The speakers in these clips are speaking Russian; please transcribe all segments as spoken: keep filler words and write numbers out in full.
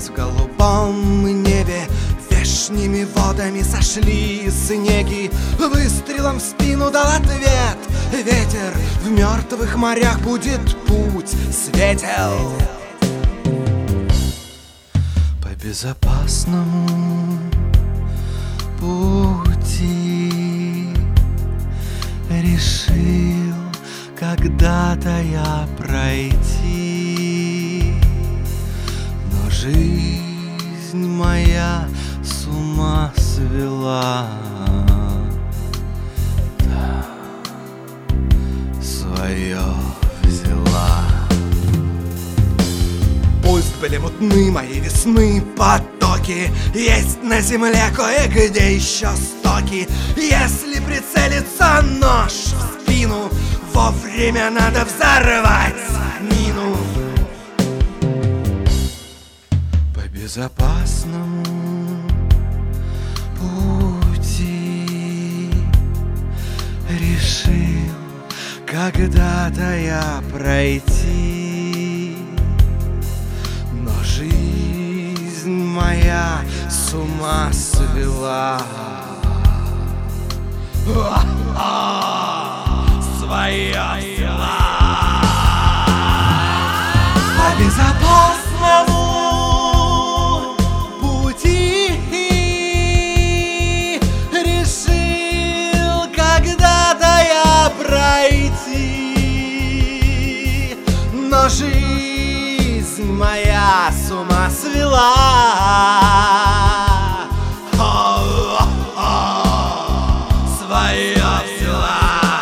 в голубом небе вешними водами сошли снеги. Выстрелом в спину дал ответ ветер, в мертвых морях будет путь светел. По безопасному пути решил когда-то я пройти, но жизнь моя с ума свела, да, свое взяла. Пусть были мутны мои весны потоки, есть на земле кое-где еще стоки. Если прицелится нож в спину, вовремя надо взорвать мину. По безопасному пути решил когда-то я пройти, но жизнь моя с ума свела. Своя взяла. По безопасному пути решил когда-то я пройти, но жизнь моя с ума свела. Своя взяла.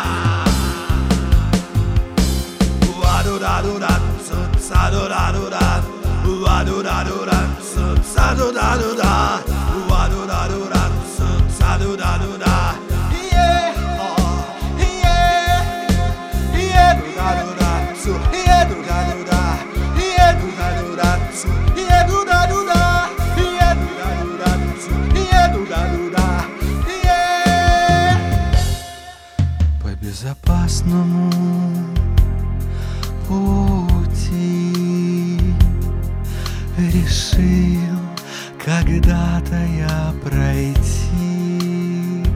По безопасному пути решил когда-то я пройти,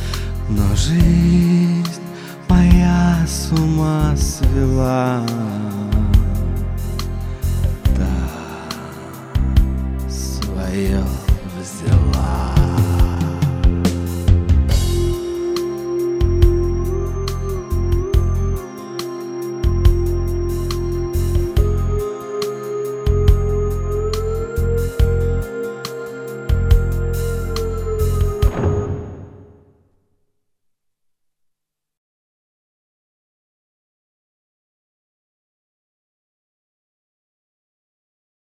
но жизнь моя с ума свела.